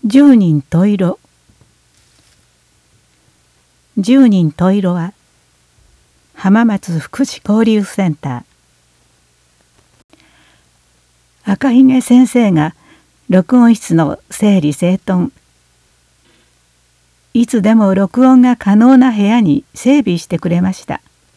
十人十色。十人十色は浜松福祉交流センター。赤ひげ先生が録音室の整理整頓、いつでも録音が可能な部屋に整備してくれました。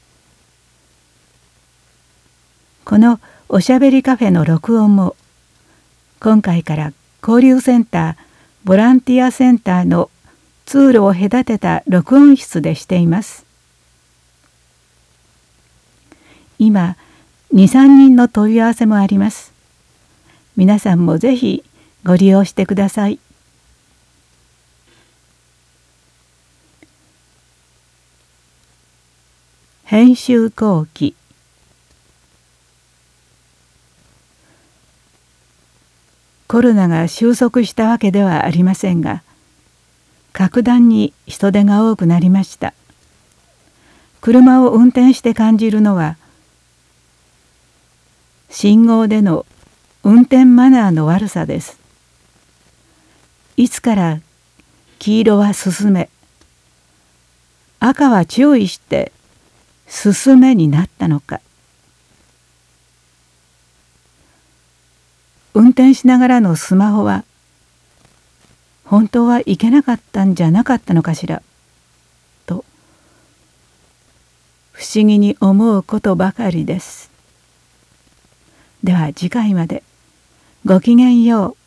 このおしゃべりカフェの録音も今回から交流センターボランティアセンターの通路を隔てた録音室でしています。今 2,3 人の問い合わせもあります。皆さんもぜひご利用してください。編集後期。コロナが収束したわけではありませんが、格段に人出が多くなりました。車を運転して感じるのは、信号での運転マナーの悪さです。いつから黄色は進め、赤は注意して進めになったのか。運転しながらのスマホは本当はいけなかったんじゃなかったのかしらと不思議に思うことばかりです。では次回までごきげんよう。